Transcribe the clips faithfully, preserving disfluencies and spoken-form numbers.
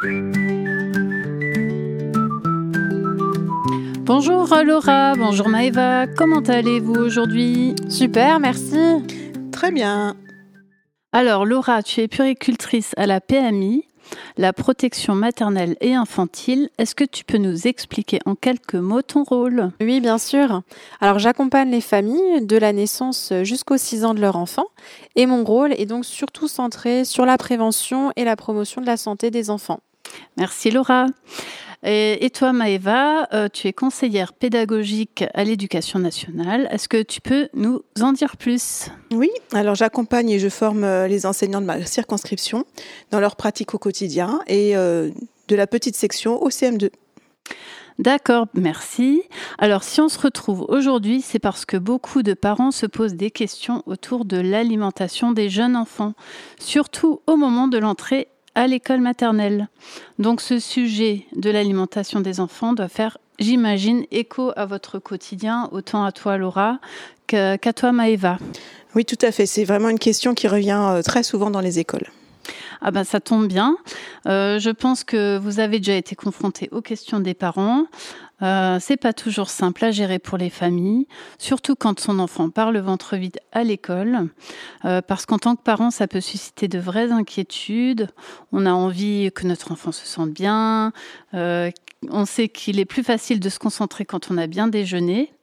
Bonjour Laura, bonjour Maëva, comment allez-vous aujourd'hui ? Super, merci. Très bien. Alors Laura, tu es puéricultrice à la P M I, la protection maternelle et infantile. Est-ce que tu peux nous expliquer en quelques mots ton rôle ? Oui, bien sûr. Alors, j'accompagne les familles de la naissance jusqu'aux six ans de leur enfant. Et mon rôle est donc surtout centré sur la prévention et la promotion de la santé des enfants. Merci Laura. Et, et toi Maëva, euh, tu es conseillère pédagogique à l'Éducation nationale. Est-ce que tu peux nous en dire plus ? Oui, alors j'accompagne et je forme les enseignants de ma circonscription dans leur pratique au quotidien et euh, de la petite section au C M deux. D'accord, merci. Alors, si on se retrouve aujourd'hui, c'est parce que beaucoup de parents se posent des questions autour de l'alimentation des jeunes enfants, surtout au moment de l'entrée à l'école maternelle. Donc, ce sujet de l'alimentation des enfants doit faire, j'imagine, écho à votre quotidien, autant à toi, Laura, qu'à toi, Maëva. Oui, tout à fait. C'est vraiment une question qui revient très souvent dans les écoles. Ah ben ça tombe bien. Euh, je pense que vous avez déjà été confrontés aux questions des parents. Euh, c'est pas toujours simple à gérer pour les familles, surtout quand son enfant part le ventre vide à l'école, euh, parce qu'en tant que parent, ça peut susciter de vraies inquiétudes. On a envie que notre enfant se sente bien. Euh, on sait qu'il est plus facile de se concentrer quand on a bien déjeuné.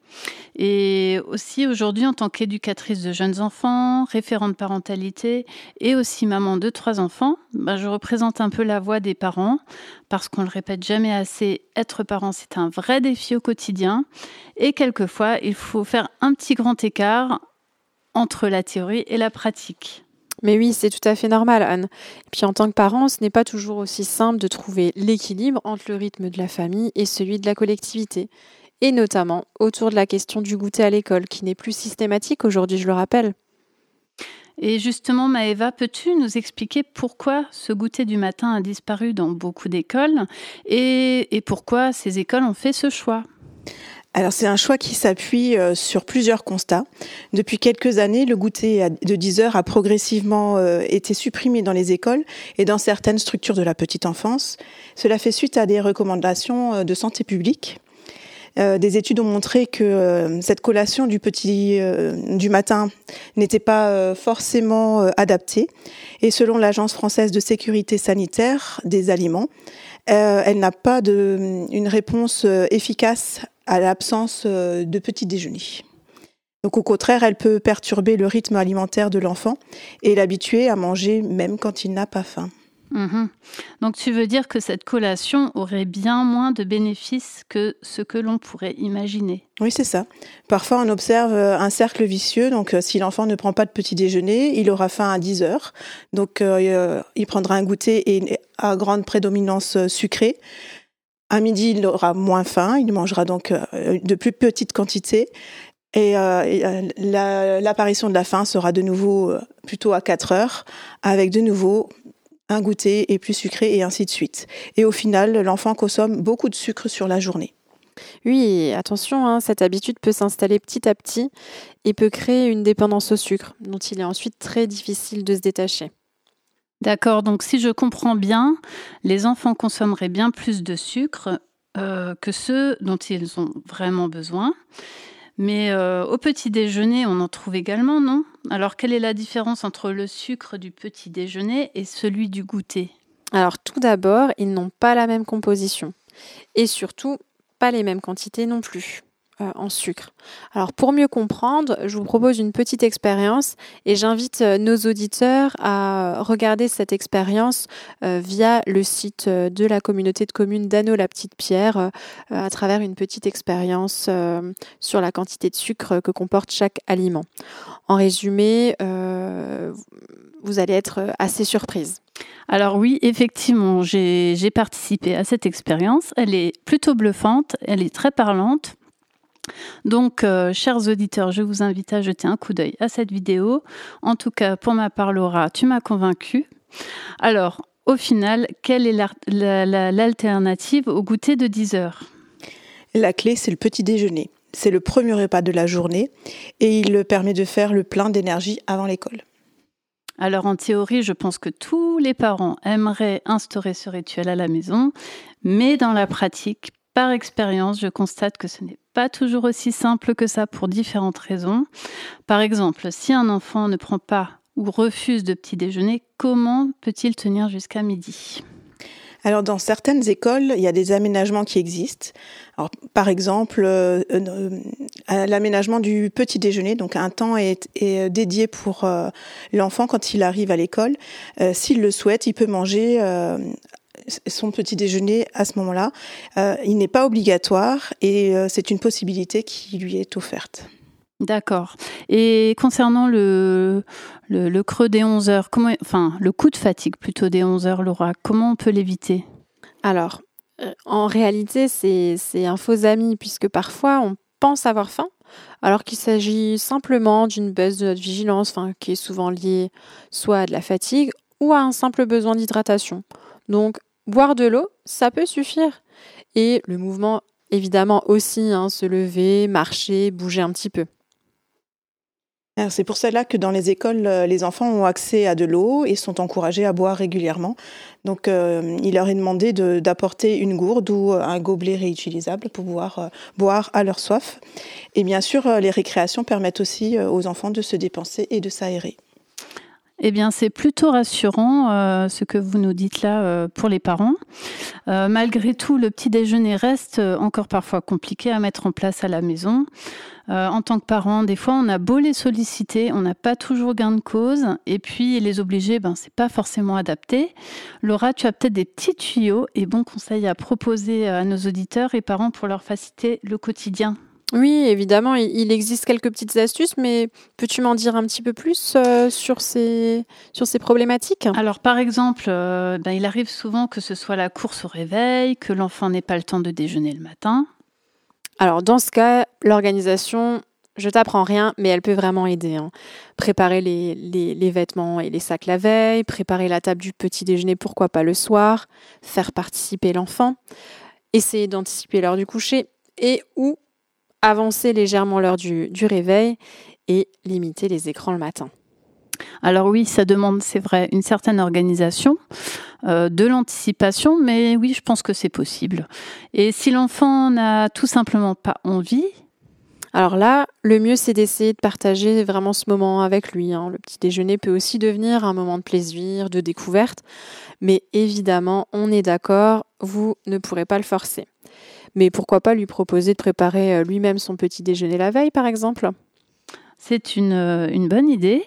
Et aussi aujourd'hui, en tant qu'éducatrice de jeunes enfants, référente parentalité et aussi maman de trois enfants, ben je représente un peu la voix des parents parce qu'on le répète jamais assez, être parent c'est un vrai défi au quotidien et quelquefois il faut faire un petit grand écart entre la théorie et la pratique. Mais oui, c'est tout à fait normal, Anne. Et puis en tant que parent, ce n'est pas toujours aussi simple de trouver l'équilibre entre le rythme de la famille et celui de la collectivité. Et notamment autour de la question du goûter à l'école, qui n'est plus systématique aujourd'hui, je le rappelle. Et justement, Maëva, peux-tu nous expliquer pourquoi ce goûter du matin a disparu dans beaucoup d'écoles et, et pourquoi ces écoles ont fait ce choix ? Alors c'est un choix qui s'appuie sur plusieurs constats. Depuis quelques années, le goûter de dix heures a progressivement été supprimé dans les écoles et dans certaines structures de la petite enfance. Cela fait suite à des recommandations de santé publique. Euh, des études ont montré que euh, cette collation du petit euh, du matin n'était pas euh, forcément euh, adaptée. Et selon l'Agence française de sécurité sanitaire des aliments, euh, elle n'a pas de, une réponse euh, efficace à l'absence euh, de petit déjeuner. Donc au contraire, elle peut perturber le rythme alimentaire de l'enfant et l'habituer à manger même quand il n'a pas faim. Mmh. Donc tu veux dire que cette collation aurait bien moins de bénéfices que ce que l'on pourrait imaginer. Oui, c'est ça. Parfois, on observe un cercle vicieux. Donc, si l'enfant ne prend pas de petit déjeuner, il aura faim à dix heures. Donc, euh, il prendra un goûter et à grande prédominance sucrée. À midi, il aura moins faim. Il mangera donc de plus petites quantités. Et, euh, et la, l'apparition de la faim sera de nouveau plutôt à quatre heures, avec de nouveau un goûter et plus sucré et ainsi de suite. Et au final, l'enfant consomme beaucoup de sucre sur la journée. Oui, attention, hein, cette habitude peut s'installer petit à petit et peut créer une dépendance au sucre, dont il est ensuite très difficile de se détacher. D'accord, donc si je comprends bien, les enfants consommeraient bien plus de sucre euh, que ceux dont ils ont vraiment besoin. Mais euh, au petit déjeuner, on en trouve également, non ? Alors, quelle est la différence entre le sucre du petit déjeuner et celui du goûter ? Alors, tout d'abord, ils n'ont pas la même composition. Et surtout, pas les mêmes quantités non plus euh, en sucre. Alors, pour mieux comprendre, je vous propose une petite expérience et j'invite euh, nos auditeurs à regarder cette expérience euh, via le site euh, de la communauté de communes d'Anneau-la-Petite-Pierre euh, à travers une petite expérience euh, sur la quantité de sucre que comporte chaque aliment. En résumé, euh, vous allez être assez surprise. Alors oui, effectivement, j'ai, j'ai participé à cette expérience. Elle est plutôt bluffante, elle est très parlante. Donc, euh, chers auditeurs, je vous invite à jeter un coup d'œil à cette vidéo. En tout cas, pour ma part, Laura, tu m'as convaincue. Alors, au final, quelle est la, la, la, l'alternative au goûter de dix heures ? La clé, c'est le petit déjeuner. C'est le premier repas de la journée et il permet de faire le plein d'énergie avant l'école. Alors en théorie, je pense que tous les parents aimeraient instaurer ce rituel à la maison, mais dans la pratique, par expérience, je constate que ce n'est pas toujours aussi simple que ça pour différentes raisons. Par exemple, si un enfant ne prend pas ou refuse de petit déjeuner, comment peut-il tenir jusqu'à midi ? Alors, dans certaines écoles, il y a des aménagements qui existent. Alors, par exemple, euh, euh, l'aménagement du petit déjeuner, donc un temps est, est dédié pour euh, l'enfant quand il arrive à l'école. Euh, s'il le souhaite, il peut manger euh, son petit déjeuner à ce moment-là. Euh, il n'est pas obligatoire et euh, c'est une possibilité qui lui est offerte. D'accord. Et concernant le, le, le creux des onze heures, comment, enfin le coup de fatigue plutôt des onze heures, Laura, comment on peut l'éviter ? Alors, euh, en réalité, c'est, c'est un faux ami puisque parfois on pense avoir faim alors qu'il s'agit simplement d'une baisse de notre vigilance, enfin, qui est souvent liée soit à de la fatigue ou à un simple besoin d'hydratation. Donc, boire de l'eau, ça peut suffire. Et le mouvement, évidemment aussi, hein, se lever, marcher, bouger un petit peu. Alors, c'est pour cela que dans les écoles, les enfants ont accès à de l'eau et sont encouragés à boire régulièrement. Donc, euh, il leur est demandé de, d'apporter une gourde ou un gobelet réutilisable pour pouvoir euh, boire à leur soif. Et bien sûr, euh, les récréations permettent aussi euh, aux enfants de se dépenser et de s'aérer. Eh bien, c'est plutôt rassurant euh, ce que vous nous dites là euh, pour les parents. Euh, malgré tout, le petit déjeuner reste encore parfois compliqué à mettre en place à la maison. Euh, en tant que parent, des fois, on a beau les solliciter, on n'a pas toujours gain de cause. Et puis, les obliger, ben, c'est pas forcément adapté. Laura, tu as peut-être des petits tuyaux et bons conseils à proposer à nos auditeurs et parents pour leur faciliter le quotidien. Oui, évidemment, il existe quelques petites astuces, mais peux-tu m'en dire un petit peu plus euh, sur ces, sur ces problématiques ? Alors, par exemple, euh, ben, il arrive souvent que ce soit la course au réveil, que l'enfant n'ait pas le temps de déjeuner le matin. Alors, dans ce cas, l'organisation, je t'apprends rien, mais elle peut vraiment aider. Hein. Préparer les, les, les vêtements et les sacs la veille, préparer la table du petit déjeuner, pourquoi pas le soir, faire participer l'enfant, essayer d'anticiper l'heure du coucher et ou avancer légèrement l'heure du, du réveil et limiter les écrans le matin. Alors oui, ça demande, c'est vrai, une certaine organisation, euh, de l'anticipation, mais oui, je pense que c'est possible. Et si l'enfant n'a tout simplement pas envie... Alors là, le mieux, c'est d'essayer de partager vraiment ce moment avec lui. Hein. Le petit déjeuner peut aussi devenir un moment de plaisir, de découverte, mais évidemment, on est d'accord, vous ne pourrez pas le forcer. Mais pourquoi pas lui proposer de préparer lui-même son petit déjeuner la veille, par exemple ? C'est une, une bonne idée.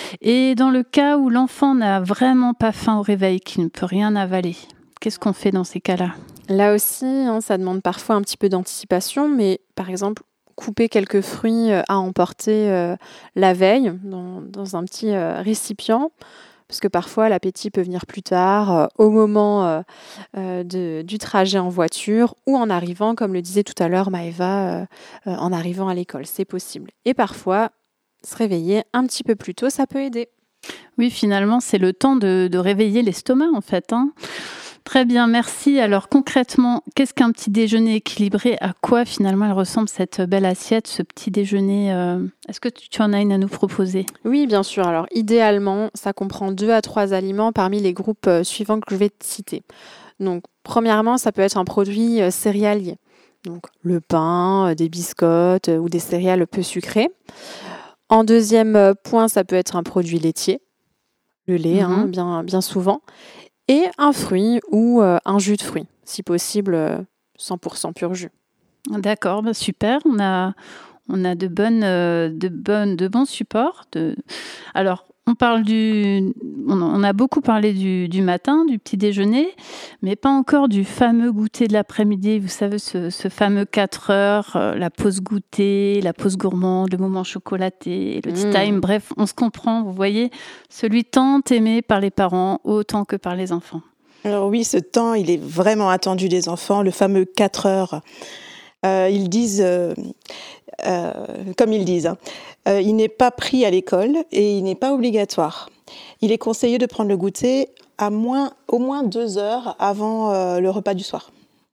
Et dans le cas où l'enfant n'a vraiment pas faim au réveil, qu'il ne peut rien avaler, qu'est-ce qu'on fait dans ces cas-là ? Là aussi, hein, ça demande parfois un petit peu d'anticipation, mais par exemple, couper quelques fruits à emporter euh, la veille dans, dans un petit euh, récipient, parce que parfois l'appétit peut venir plus tard, euh, au moment euh, euh, de, du trajet en voiture ou en arrivant, comme le disait tout à l'heure Maëva, euh, euh, en arrivant à l'école, c'est possible. Et parfois, se réveiller un petit peu plus tôt, ça peut aider. Oui, finalement, c'est le temps de, de réveiller l'estomac, en fait. Hein. Très bien, merci. Alors concrètement, qu'est-ce qu'un petit déjeuner équilibré ? À quoi finalement elle ressemble cette belle assiette, ce petit déjeuner euh... Est-ce que tu en as une à nous proposer ? Oui, bien sûr. Alors idéalement, ça comprend deux à trois aliments parmi les groupes suivants que je vais te citer. Donc premièrement, ça peut être un produit céréalier. Donc le pain, des biscottes ou des céréales peu sucrées. En deuxième point, ça peut être un produit laitier, le lait, mmh. hein, bien, bien souvent. Et un fruit ou euh, un jus de fruits, si possible euh, cent pour cent pur jus. D'accord, bah super, on a, on a de, bonnes, euh, de, bonnes, de bons supports. De... Alors, on, parle du, on, on a beaucoup parlé du, du matin, du petit déjeuner, mais pas encore du fameux goûter de l'après-midi. Vous savez, ce, ce fameux quatre heures, euh, la pause goûter, la pause gourmande, le moment chocolaté, le tea time. Mmh. Bref, on se comprend, vous voyez, celui tant aimé par les parents autant que par les enfants. Alors oui, ce temps, il est vraiment attendu des enfants, le fameux quatre heures. Euh, ils disent, euh, euh, comme ils disent, hein, euh, il n'est pas pris à l'école et il n'est pas obligatoire. Il est conseillé de prendre le goûter à moins, au moins deux heures avant euh, le repas du soir.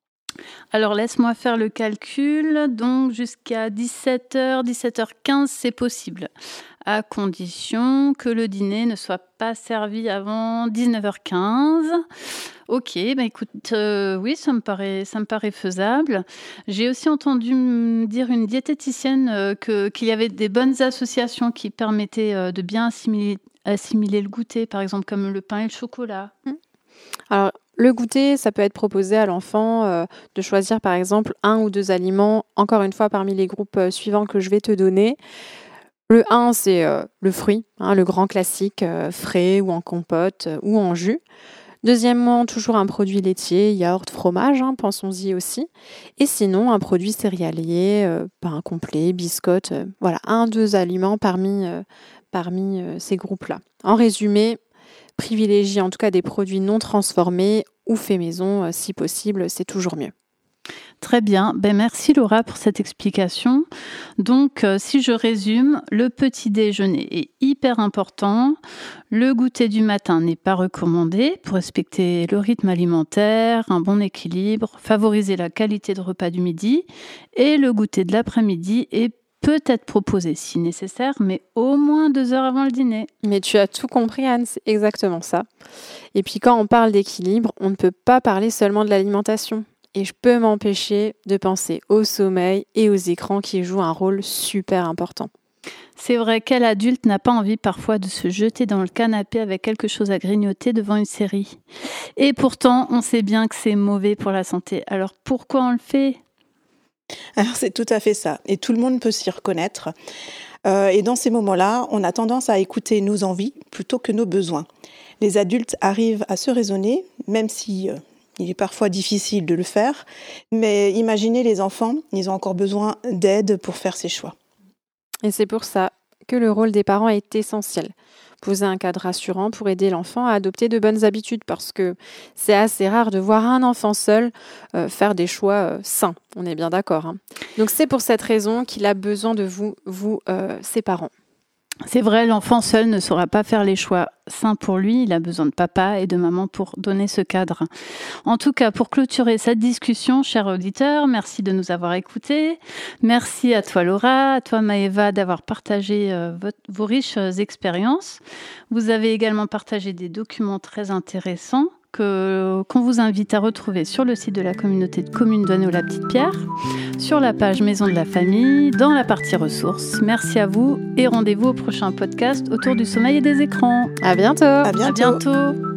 Alors, laisse-moi faire le calcul. Donc, jusqu'à dix-sept heures, dix-sept heures quinze, c'est possible. à condition que le dîner ne soit pas servi avant dix-neuf heures quinze. Ok, bah écoute, euh, oui, ça me paraît, ça me paraît faisable. J'ai aussi entendu me dire une diététicienne euh, que, qu'il y avait des bonnes associations qui permettaient euh, de bien assimiler, assimiler le goûter, par exemple comme le pain et le chocolat. Alors, le goûter, ça peut être proposé à l'enfant euh, de choisir par exemple un ou deux aliments, encore une fois parmi les groupes euh, suivants que je vais te donner. Le un, c'est euh, le fruit, hein, le grand classique, euh, frais ou en compote euh, ou en jus. Deuxièmement, toujours un produit laitier, yaourt, fromage, hein, pensons-y aussi. Et sinon, un produit céréalier, euh, pain complet, biscotte, euh, voilà, un, deux aliments parmi, euh, parmi euh, ces groupes-là. En résumé, privilégier en tout cas des produits non transformés ou faits maison, euh, si possible, c'est toujours mieux. Très bien, ben merci Laura pour cette explication. Donc euh, si je résume, le petit déjeuner est hyper important, le goûter du matin n'est pas recommandé pour respecter le rythme alimentaire, un bon équilibre, favoriser la qualité de repas du midi, et le goûter de l'après-midi est peut-être proposé si nécessaire, mais au moins deux heures avant le dîner. Mais tu as tout compris Anne, c'est exactement ça. Et puis quand on parle d'équilibre, on ne peut pas parler seulement de l'alimentation. Et je peux m'empêcher de penser au sommeil et aux écrans qui jouent un rôle super important. C'est vrai, quel adulte n'a pas envie parfois de se jeter dans le canapé avec quelque chose à grignoter devant une série ? Et pourtant, on sait bien que c'est mauvais pour la santé. Alors pourquoi on le fait ? Alors c'est tout à fait ça. Et tout le monde peut s'y reconnaître. Euh, et dans ces moments-là, on a tendance à écouter nos envies plutôt que nos besoins. Les adultes arrivent à se raisonner, même si... Euh, Il est parfois difficile de le faire, mais imaginez les enfants, ils ont encore besoin d'aide pour faire ces choix. Et c'est pour ça que le rôle des parents est essentiel. Poser un cadre rassurant pour aider l'enfant à adopter de bonnes habitudes, parce que c'est assez rare de voir un enfant seul euh, faire des choix euh, sains. On est bien d'accord. Hein. Donc c'est pour cette raison qu'il a besoin de vous, vous, euh, ses parents. C'est vrai, l'enfant seul ne saura pas faire les choix sains pour lui. Il a besoin de papa et de maman pour donner ce cadre. En tout cas, pour clôturer cette discussion, chers auditeurs, merci de nous avoir écoutés. Merci à toi Laura, à toi Maëva d'avoir partagé euh, votre, vos riches expériences. Vous avez également partagé des documents très intéressants que, qu'on vous invite à retrouver sur le site de la communauté de communes Douarnenez-la-Petite-Pierre, sur la page Maison de la Famille, dans la partie ressources. Merci à vous et rendez-vous au prochain podcast autour du sommeil et des écrans. À bientôt. À bientôt. À bientôt.